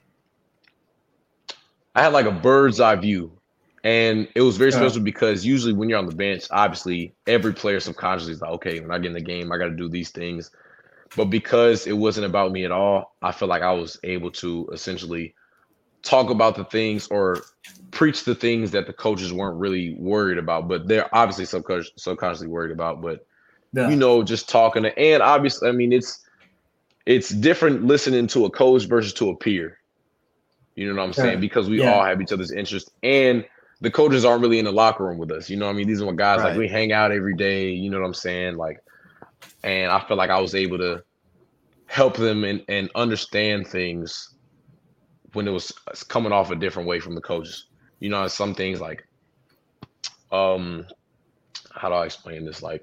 I had like a bird's eye view. And it was very Yeah. special because usually when you're on the bench, obviously every player subconsciously is like, okay, when I get in the game, I got to do these things. But because it wasn't about me at all, I feel like I was able to essentially talk about the things or preach the things that the coaches weren't really worried about, but they're obviously subconscious, subconsciously worried about. But Yeah. you know, just talking to, and obviously, I mean, it's it's different listening to a coach versus to a peer. You know what I'm saying? Yeah. Because we Yeah. all have each other's interests, and the coaches aren't really in the locker room with us. You know what I mean? These are my guys, like Right. we hang out every day. You know what I'm saying? Like, and I feel like I was able to help them and, and understand things when it was coming off a different way from the coaches. You know, some things like, um, how do I explain this? Like,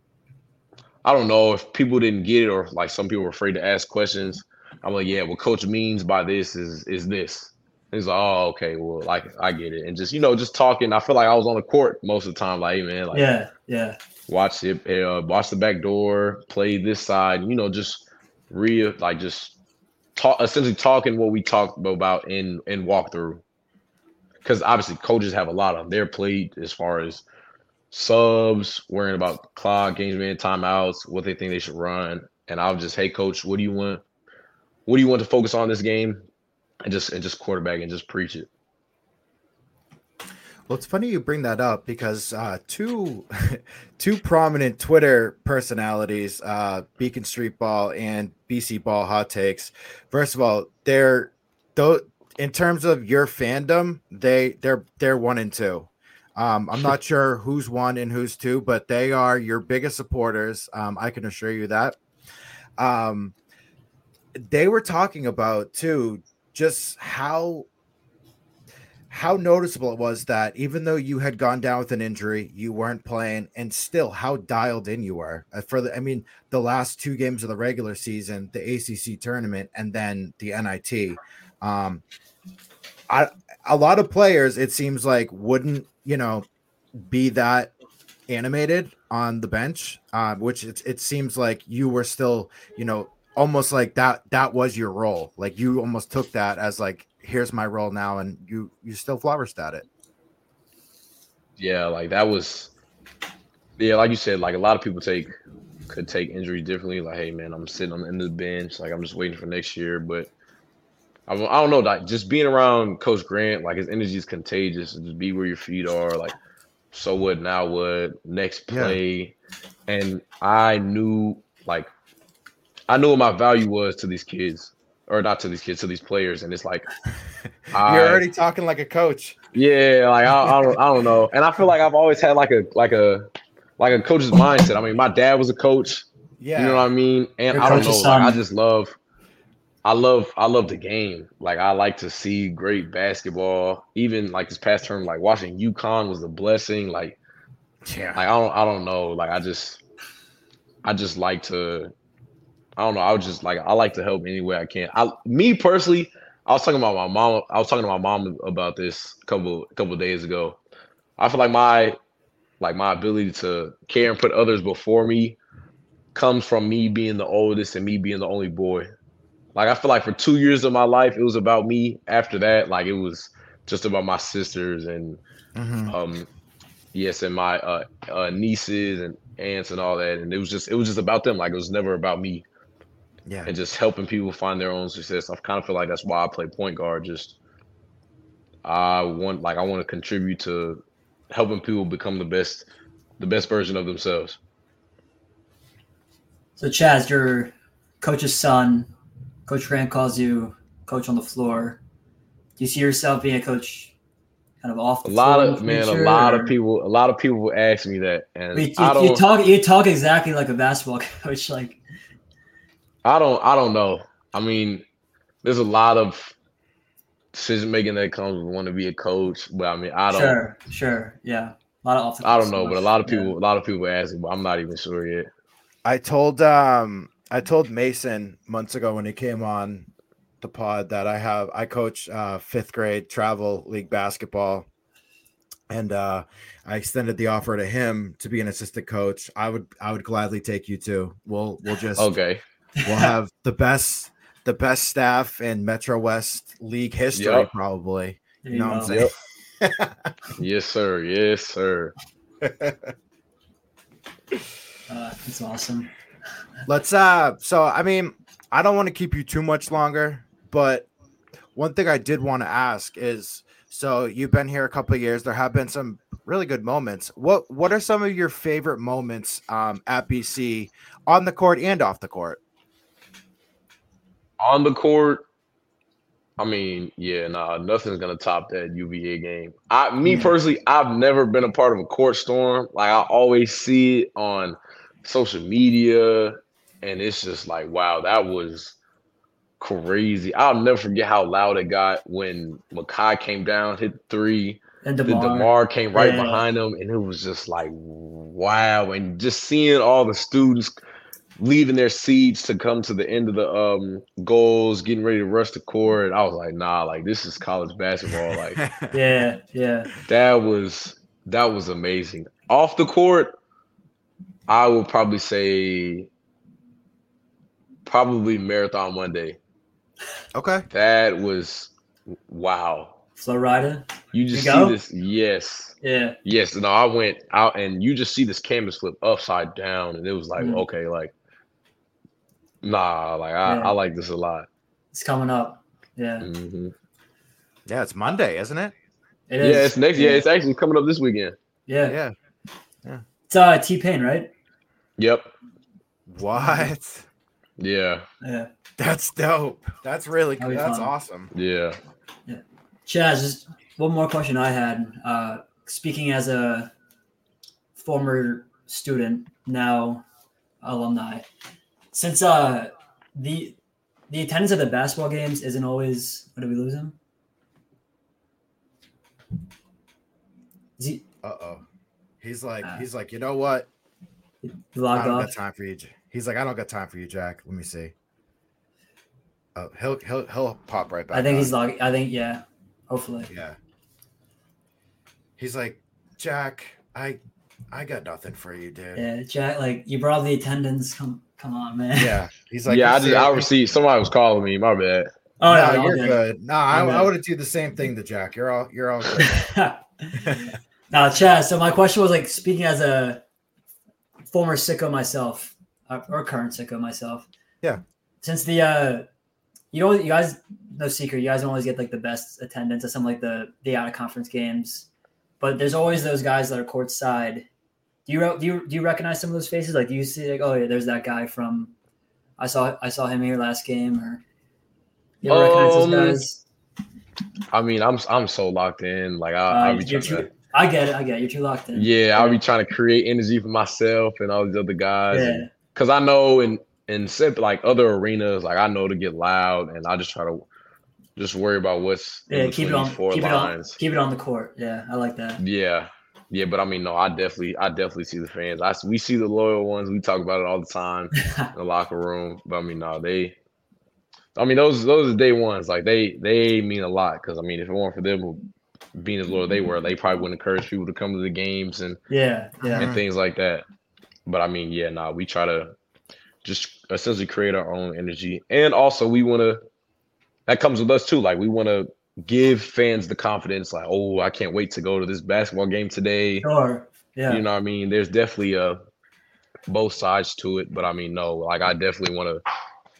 I don't know if people didn't get it or like some people were afraid to ask questions. I'm like, yeah, what coach means by this is is this. And he's like, oh, okay, well, like I get it. And just, you know, just talking. I feel like I was on the court most of the time. Like, hey, man, like, Yeah, yeah. watch it, uh, watch the back door, play this side. You know, just real, like, just talk, essentially talking what we talked about in in walkthrough. Because obviously, coaches have a lot on their plate as far as subs, worrying about clock, games, man, timeouts, what they think they should run. And I was just, hey, coach, what do you want? What do you want to focus on this game? And just and just quarterback and just preach it. Well, it's funny you bring that up because uh, two two prominent Twitter personalities, uh, Beacon Street Ball and B C Ball Hot Takes. First of all, they're though in terms of your fandom, they they're they're one and two. Um, I'm not sure who's one and who's two, but they are your biggest supporters. Um, I can assure you that. Um, they were talking about too. Just how how noticeable it was that even though you had gone down with an injury, you weren't playing, and still how dialed in you were. Uh, for the, I mean, the last two games of the regular season, the A C C tournament, and then the N I T. Um, I a lot of players, it seems like, wouldn't you know be that animated on the bench, uh, which it, it seems like you were still, you know. Almost like that that was your role. Like you almost took that as like, here's my role now, and you you still flourished at it. Yeah, like that was yeah, like you said, like a lot of people take could take injury differently. Like, hey man, I'm sitting on the end of the bench, like I'm just waiting for next year. But I don't, I don't know, like just being around Coach Grant, like his energy is contagious. Just be where your feet are. Like, so what? Now what? Next play. Yeah. And I knew, like, I knew what my value was to these kids, or not to these kids, to these players. And it's like, you're I, already talking like a coach. Yeah, like I, I don't, I don't know. And I feel like I've always had like a, like a, like a coach's mindset. I mean, my dad was a coach. Yeah, you know what I mean. And Your I don't know. son. Like, I just love, I love, I love the game. Like I like to see great basketball. Even like this past term, like watching UConn was a blessing. Like. Yeah. Like I don't I don't know. Like I just I just like to I don't know. I would just like I like to help any way I can. I me personally, I was talking about my mom. I was talking to my mom about this a couple a couple of days ago. I feel like my like my ability to care and put others before me comes from me being the oldest and me being the only boy. Like I feel like for two years of my life it was about me. After that, like it was just about my sisters and mm-hmm. um Yes, and my uh, uh, nieces and aunts and all that, and it was just it was just about them. Like it was never about me. Yeah, and just helping people find their own success. I kind of feel like that's why I play point guard. Just I want like I want to contribute to helping people become the best, the best version of themselves. So Chaz, your coach's son, Coach Grant calls you coach on the floor. Do you see yourself being a coach? Kind of off the a lot floor of man, future, a lot or? of people, a lot of people ask me that, and you, you, I don't. You talk, you talk exactly like a basketball coach. Like, I don't, I don't know. I mean, there's a lot of decision making that comes with wanting to be a coach, but I mean, I don't. Sure, sure, yeah, a lot of off the I don't know, stuff. but a lot of people, yeah. a lot of people ask me, but I'm not even sure yet. I told um, I told Mason months ago when he came on the pod that I have I coach uh, fifth grade travel league basketball, and uh, I extended the offer to him to be an assistant coach. I would I would gladly take you too. We'll we'll just okay. We'll have the best the best staff in Metro West League history, yep. probably. You, you know know. what I'm saying? Yep. Yes, sir. Yes, sir. Uh, that's awesome. Let's uh. So I mean, I don't want to keep you too much longer. But one thing I did want to ask is, so you've been here a couple of years. There have been some really good moments. What What are some of your favorite moments um, at B C on the court and off the court? On the court, I mean, yeah, nah, nothing's gonna top that U V A game. I, me personally, I've never been a part of a court storm. Like I always see it on social media, and it's just like, wow, that was crazy. I'll never forget how loud it got when Makai came down, hit three, and DeMar, DeMar came right yeah. behind him, and it was just like, wow. And just seeing all the students leaving their seats to come to the end of the um, goals, getting ready to rush the court, I was like, nah, like this is college basketball. Like, yeah, yeah, that was that was amazing. Off the court, I would probably say probably Marathon Monday. Okay. That was wow. Flow Rider. You just you see go? this. Yes. Yeah. Yes. No, I went out and you just see this canvas flip upside down. And it was like, mm. okay, like, nah, like I, yeah. I like this a lot. It's coming up. Yeah. Mm-hmm. Yeah, it's Monday, isn't it? It is. Yeah, it's next. Yeah, yeah it's actually coming up this weekend. Yeah. Yeah. Yeah. It's uh, T-Pain, right? Yep. What? Yeah. Yeah. That's dope. That's really cool. That's fun. awesome. Yeah. Yeah. Chaz, just one more question I had. Uh, speaking as a former student, now alumni, since uh the the attendance at the basketball games isn't always. What, did we lose him? Is he? Uh oh. He's like uh, he's like you know what? He logged I don't off. got time for you. He's like I don't got time for you, Jack. Let me see. Oh, he'll he'll he'll pop right back. I think on. he's logging. I think yeah. Hopefully. Yeah. He's like, Jack, I I got nothing for you, dude. Yeah, Jack, like you brought the attendance. Come come on, man. Yeah. He's like, yeah, I just I received somebody was calling me. My bad. Oh no, no, you're good. good. No, I, I would do the same thing to Jack. You're all you're all good. Now, Chaz, so my question was like speaking as a former sicko myself, uh, or current sicko myself. Yeah. Since the uh, you know, you guys, no secret, you guys don't always get like the best attendance at some like the the out of conference games, but there's always those guys that are courtside. Do you do you do you recognize some of those faces? Like, do you see like, oh yeah, there's that guy from I saw I saw him here last game, or you ever recognize Um, those guys? I mean, I'm I'm so locked in. Like I, Uh, I'll be you're trying too, to, I get it. I get it. You're too locked in. yeah, I'll be trying to create energy for myself and all these other guys. Yeah. Because I know in in set like other arenas, like I know to get loud, and I just try to just worry about what's Yeah, in keep it between on these four keep it on lines. keep it on the court. Yeah, I like that. Yeah, yeah, but I mean, no, I definitely, I definitely see the fans. I we see the loyal ones. We talk about it all the time in the locker room. But I mean, no, they. I mean, those those are day ones. Like they they mean a lot because I mean, if it weren't for them being as loyal they were, they probably wouldn't encourage people to come to the games and Yeah, yeah. and things like that. But I mean, yeah, nah, we try to just essentially create our own energy, and also we want to. That comes with us too. Like we want to give fans the confidence. Like, oh, I can't wait to go to this basketball game today. Sure. Yeah. You know what I mean? There's definitely a both sides to it, but I mean, no, like I definitely want to.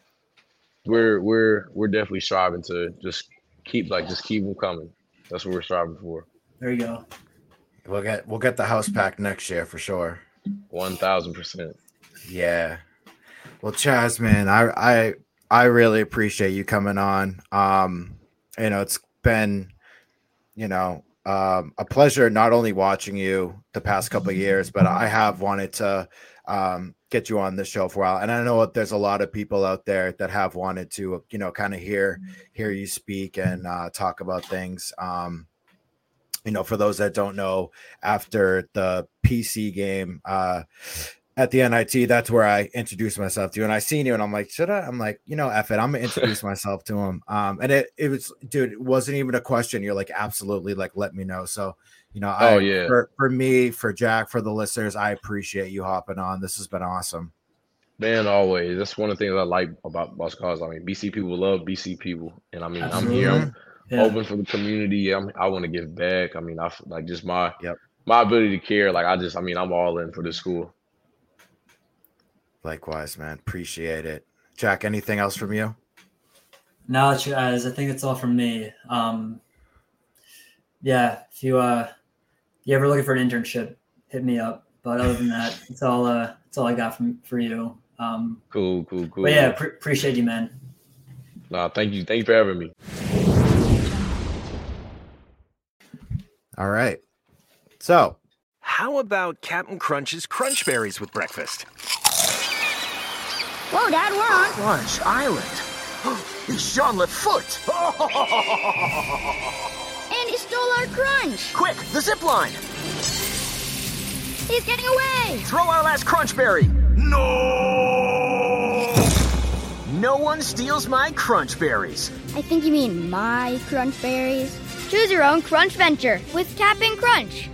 We're we're we're definitely striving to just keep like just keep them coming. That's what we're striving for. There you go. We'll get we'll get the house packed next year for sure. One thousand percent. Yeah. Well, Chaz, man, I I I really appreciate you coming on. Um, you know, it's been, you know, um, a pleasure not only watching you the past couple of years, but I have wanted to um, get you on the show for a while. And I know there's a lot of people out there that have wanted to, you know, kind of hear hear you speak and uh, talk about things. Um, you know, for those that don't know, after the P C game uh, at the N I T, that's where I introduced myself to you. And I seen you and I'm like, should I? I'm like, you know, F it. I'm going to introduce myself to him. Um, and it, it was, dude, it wasn't even a question. You're like, absolutely. Like, let me know. So, you know, I, Oh, yeah. for, for me, for Jack, for the listeners, I appreciate you hopping on. This has been awesome. Man, always. That's one of the things I like about basketball. I mean, B C people love B C people. And I mean, Absolutely. I'm here. I'm Yeah. open for the community. I'm, I want to give back. I mean, I f- like just my Yep. my ability to care. Like I just, I mean, I'm all in for the school. Likewise, man. Appreciate it. Jack, anything else from you? No, guys, I think it's all from me. Um, yeah, if you uh, you ever looking for an internship, hit me up. But other than that, it's all uh, it's all I got from for you. Um, Cool, cool, cool. but yeah, pre- appreciate you, man. Nah, thank you, thank you for having me. All right. So, How about Captain Crunch's Crunch Berries with breakfast? Whoa, Dad, we're on. Crunch Island. It's Jean Lefoot. And he stole our crunch. Quick, the zip line. He's getting away. Throw our last crunch berry. No! No one steals my crunch berries. I think you mean my crunch berries. Choose your own crunch venture with Cap'n Crunch.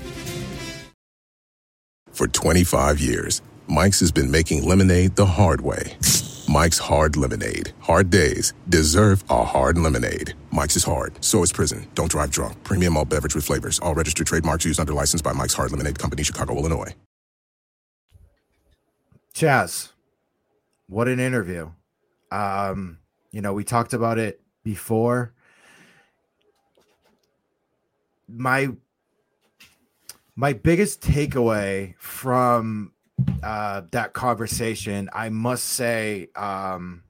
For twenty-five years, Mike's has been making lemonade the hard way. Mike's Hard Lemonade. Hard days deserve a hard lemonade. Mike's is hard, so is prison. Don't drive drunk. Premium malt beverage with flavors. All registered trademarks used under license by Mike's Hard Lemonade Company, Chicago, Illinois. Chaz, what an interview. Um, you know, we talked about it before. My my biggest takeaway from uh, that conversation, I must say, um,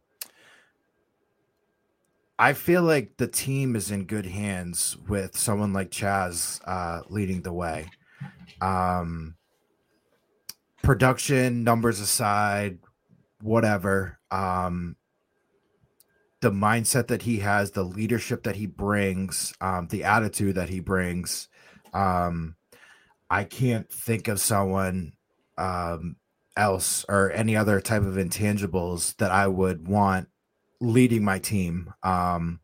I feel like the team is in good hands with someone like Chaz uh, leading the way. Um, production, numbers aside, whatever. Um, the mindset that he has, the leadership that he brings, um, the attitude that he brings. Um, I can't think of someone um, else or any other type of intangibles that I would want leading my team. Um,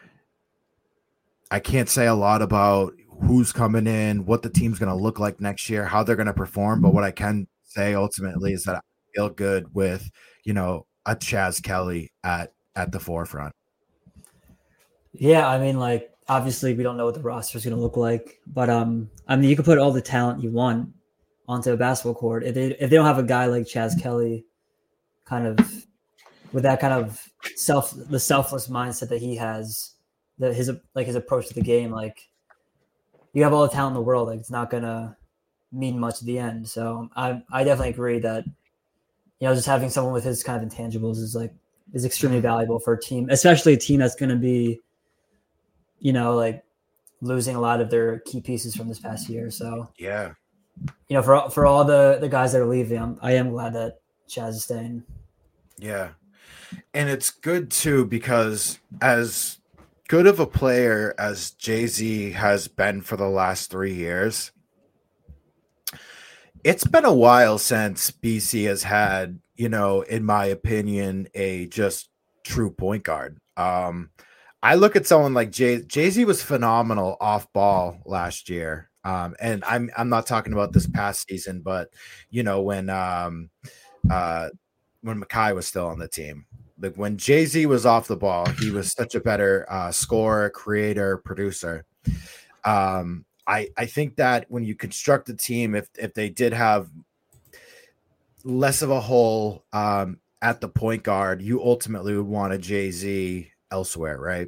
I can't say a lot about who's coming in, what the team's going to look like next year, how they're going to perform. But what I can say ultimately is that I feel good with, you know, a Chaz Kelly at, at the forefront. Yeah, I mean, like, obviously we don't know what the roster is going to look like, but um, I mean, you can put all the talent you want onto a basketball court. If they if they don't have a guy like Chaz Kelly, kind of with that kind of self the selfless mindset that he has, that his like his approach to the game, like you have all the talent in the world, like it's not gonna mean much at the end. So I I definitely agree that, you know, just having someone with his kind of intangibles is like is extremely valuable for a team, especially a team that's going to be, you know, like losing a lot of their key pieces from this past year. So Yeah. you know, for for all the the guys that are leaving, I'm, I am glad that Chaz is staying. Yeah. And it's good too, because as good of a player as Jay-Z has been for the last three years, it's been a while since B C has had, you know, in my opinion, a just true point guard. Um, I look at someone like Jay Jay-Z was phenomenal off ball last year. Um, and I'm I'm not talking about this past season, but you know, when um uh when Makai was still on the team. Like when Jay-Z was off the ball, he was such a better uh scorer, creator, producer. Um I, I think that when you construct a team, if if they did have less of a hole um, at the point guard, you ultimately would want a Jay-Z elsewhere, right?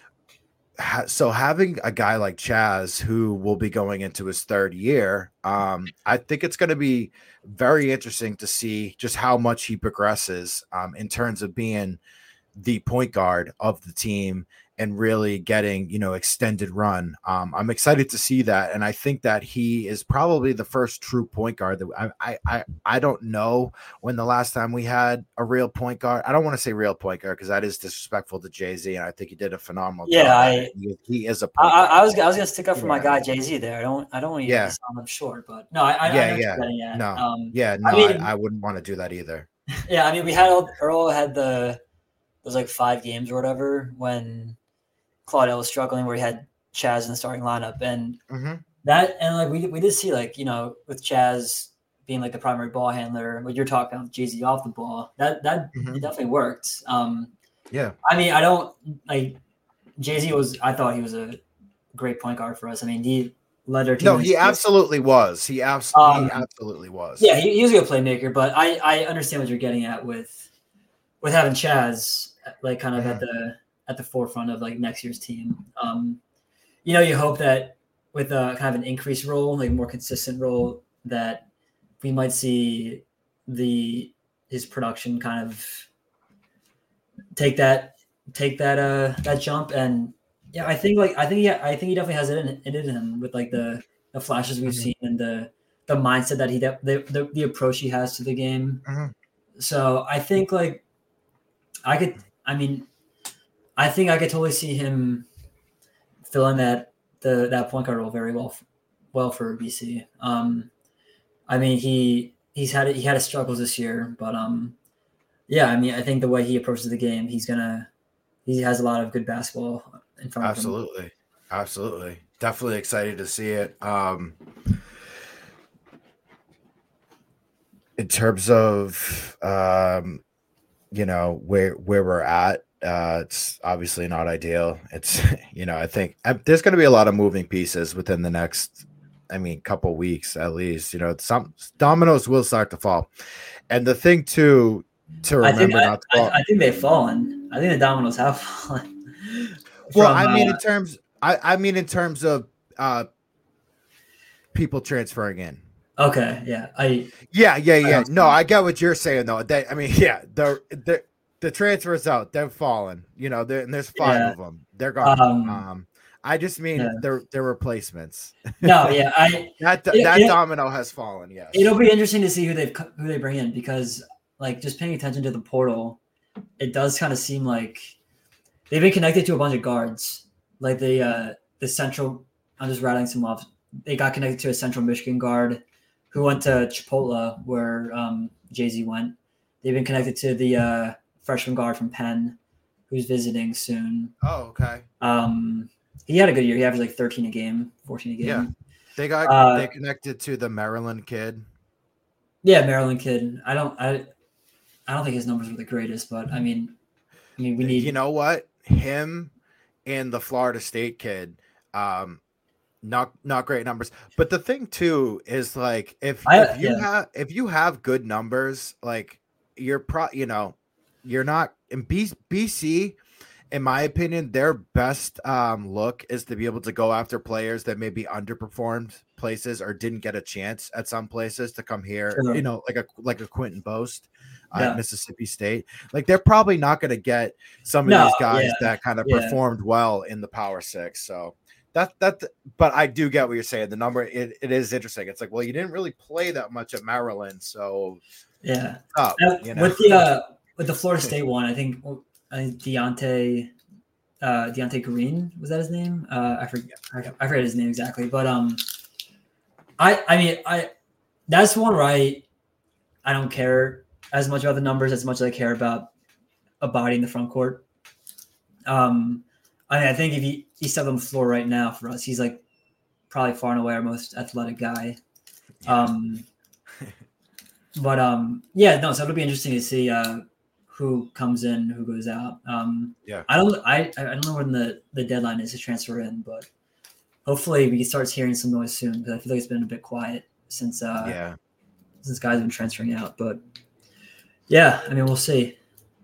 Ha- so having a guy like Chaz, who will be going into his third year, um, I think it's going to be very interesting to see just how much he progresses um, in terms of being the point guard of the team and really getting, you know, extended run. Um, I'm excited to see that. And I think that he is probably the first true point guard that I, I, I, I don't know when the last time we had a real point guard. I don't want to say real point guard because that is disrespectful to Jay-Z. And I think he did a phenomenal Yeah, job. I, he, he is a I, I was, I was going to stick up for yeah. my guy, Jay-Z there. I don't, I don't want you yeah. to sound up short, but no, I, I, yeah, I know yeah. what you're at. No, um, yeah, no, I, mean, I, I wouldn't want to do that either. Yeah. I mean, we had, Earl had the, those like five games or whatever when Claudel was struggling, where he had Chaz in the starting lineup, and mm-hmm. that, and like we we did see, like, you know, with Chaz being like the primary ball handler, what you're talking about, Jay-Z off the ball, that that mm-hmm. it definitely worked. Um, yeah, I mean, I don't like Jay-Z was. I thought he was a great point guard for us. I mean, he led our team. No, he absolutely was. He absolutely, um, he absolutely was. Yeah, he, he was a good playmaker, but I I understand what you're getting at with with having Chaz like kind of mm-hmm. at the. at the forefront of like next year's team. Um, you know, you hope that with a kind of an increased role, like more consistent role, that we might see the, his production kind of take that, take that, uh, that jump. And yeah, I think like, I think, yeah, I think he definitely has it in, it in him with like the, the flashes we've mm-hmm. seen and the, the mindset that he, de- the, the, the approach he has to the game. Mm-hmm. So I think like I could, I mean, I think I could totally see him filling that the that point guard role very well, well for B C. Um, I mean, he he's had he had his struggles this year, but um, yeah, I mean, I think the way he approaches the game, he's gonna he has a lot of good basketball in front absolutely. of him. Absolutely, absolutely, definitely excited to see it. Um, in terms of um, you know where where we're at. Uh, it's obviously not ideal. It's, you know, I think I, there's going to be a lot of moving pieces within the next, I mean, couple weeks at least. You know, some dominoes will start to fall, and the thing too to remember I think, not to fall. I, I think they've fallen. I think the dominoes have fallen. Well, From, I mean, uh, in terms, I, I mean, in terms of uh, people transferring in. Okay. Yeah. I. Yeah. Yeah. Yeah. I no, I get what you're saying though. They, I mean, yeah, the the. The transfers out, they're falling. You know, and there's five yeah. of them. They're gone. Um, um, I just mean yeah. they're they're replacements. No, yeah, I that it, that it, domino has fallen. Yes, it'll be interesting to see who they who they bring in, because like just paying attention to the portal, it does kind of seem like they've been connected to a bunch of guards. Like the uh, the central, I'm just rattling some off. They got connected to a Central Michigan guard who went to Chipotle, where um, Jay-Z went. They've been connected to the uh, freshman guard from Penn, who's visiting soon. Oh, okay. Um, he had a good year. He averaged like thirteen a game, fourteen a game. Yeah, they got uh, they connected to the Maryland kid. Yeah, Maryland kid. I don't, I, I don't think his numbers were the greatest, but I mean, I mean, we need. You know what? Him and the Florida State kid. Um, Not not great numbers. But the thing too is like if, I, if you yeah. have if you have good numbers, like you're pro you know, you're not in B, BC, in my opinion, their best um look is to be able to go after players that maybe underperformed places or didn't get a chance at some places to come here, Sure. you know, like a like a Quentin Boast. Uh, Yeah. at Mississippi State, like they're probably not going to get some of No, these guys yeah, that kind of yeah. performed well in the Power Six. So that that, but I do get what you're saying. The number it, it is interesting. It's like, well, you didn't really play that much at Maryland, so Yeah. up, Uh, you know? With the uh, with the Florida State one, I think I think Deontay uh, Deontay Green, was that his name? Uh, I forget. I forget his name exactly, but um, I I mean I that's one where I I don't care as much about the numbers as much as I care about a body in the front court. Um, I mean, I think if he he stepped on the floor right now for us, he's like probably far and away our most athletic guy. Um, but um, yeah, no. So it'll be interesting to see uh, who comes in, who goes out. Um, Yeah. I don't, I, I don't know when the, the deadline is to transfer in, but hopefully we can start hearing some noise soon because I feel like it's been a bit quiet since uh, yeah. since guys have been transferring out. But yeah, I mean, we'll see.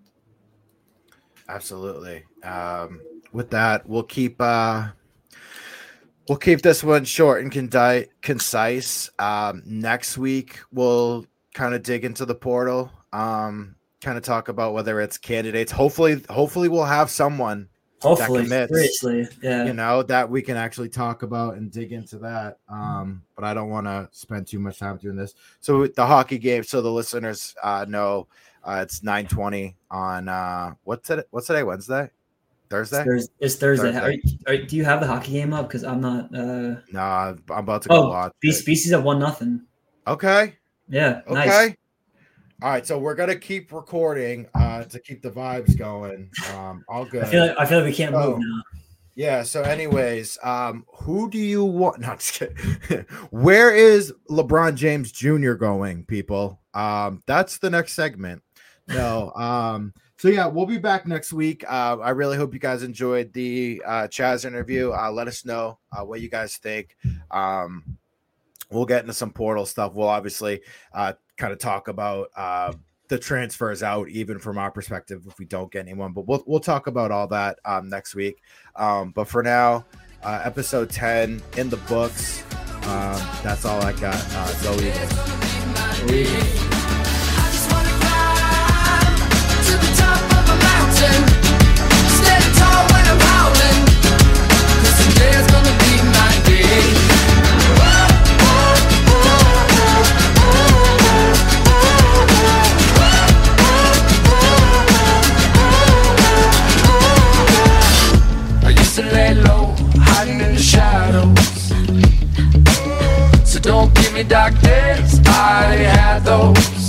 Absolutely. Um, with that, we'll keep uh, we'll keep this one short and condi- concise. Um, next week, we'll kind of dig into the portal. Um, kind of talk about whether it's candidates. Hopefully, hopefully we'll have someone Hopefully, that commits, seriously, yeah. you know, that we can actually talk about and dig into that. Um, but I don't want to spend too much time doing this. So the hockey game, so the listeners uh, know. Uh, it's nine twenty on uh, what's it? What's today? Wednesday, Thursday? It's Thursday. It's Thursday. Thursday. Are you, are, do you have the hockey game up? Because I'm not. Uh... No, I'm about to go Oh, watch. B- it. Species at one nothing. Okay. Yeah. Okay. Nice. All right. So we're gonna keep recording uh, to keep the vibes going. Um, all good. I feel like I feel like we can't Oh. move now. Yeah. So, anyways, um, who do you want? Not just kidding. Where is LeBron James Junior going, people? Um, that's the next segment. No. Um, so yeah, we'll be back next week. Uh, I really hope you guys enjoyed the uh, Chaz interview. Uh, let us know uh, what you guys think. Um, we'll get into some portal stuff. We'll obviously uh, kind of talk about uh, the transfers out, even from our perspective, if we don't get anyone. But we'll we'll talk about all that um, next week. Um, but for now, uh, episode ten in the books. Um, that's all I got. Uh, go Eagles. Go Eagles. To lay low, hiding in the shadows. So don't give me dark days, I already had those.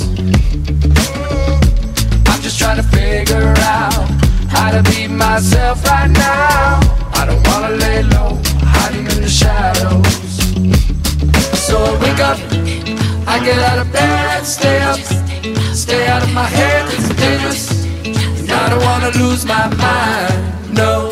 I'm just trying to figure out how to be myself right now. I don't wanna lay low, hiding in the shadows. So I wake up, I get out of bed, stay up, stay out of my head, it's dangerous. And I don't wanna lose my mind, no.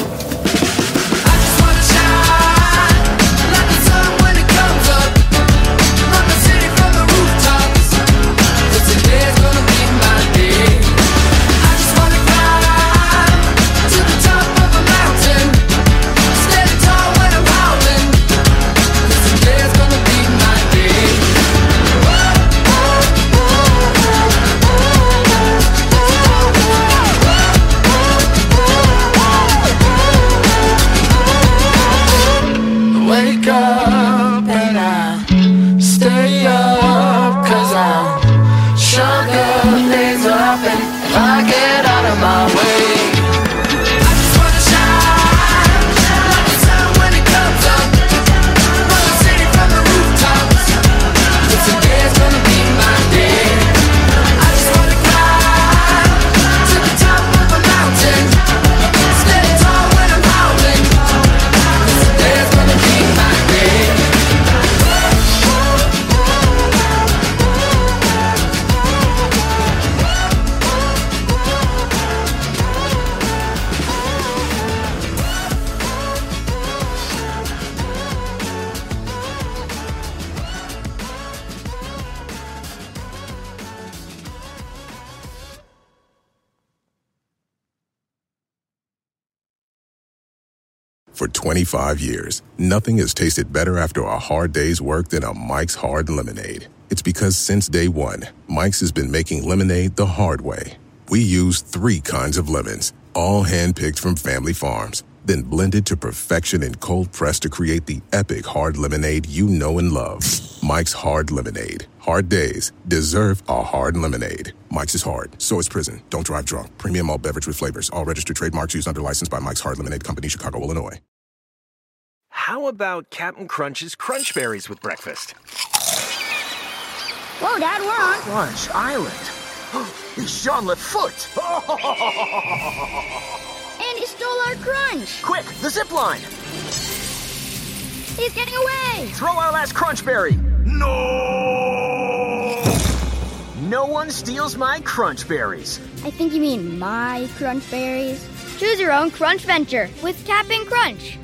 For twenty-five years, nothing has tasted better after a hard day's work than a Mike's Hard Lemonade. It's because since day one, Mike's has been making lemonade the hard way. We use three kinds of lemons, all hand-picked from family farms, then blended to perfection and cold-pressed to create the epic hard lemonade you know and love. Mike's Hard Lemonade. Hard days deserve a hard lemonade. Mike's is hard, so is prison. Don't drive drunk. Premium malt beverage with flavors. All registered trademarks used under license by Mike's Hard Lemonade Company, Chicago, Illinois. How about Captain Crunch's Crunch Berries with breakfast? Whoa, Dad, we're on. Crunch Island. It's Jean Lafoot. And he stole our crunch. Quick, the zip line. He's getting away. Throw our last crunch berry. No! No one steals my crunch berries. I think you mean my crunch berries. Choose your own crunch venture with Cap'n Crunch.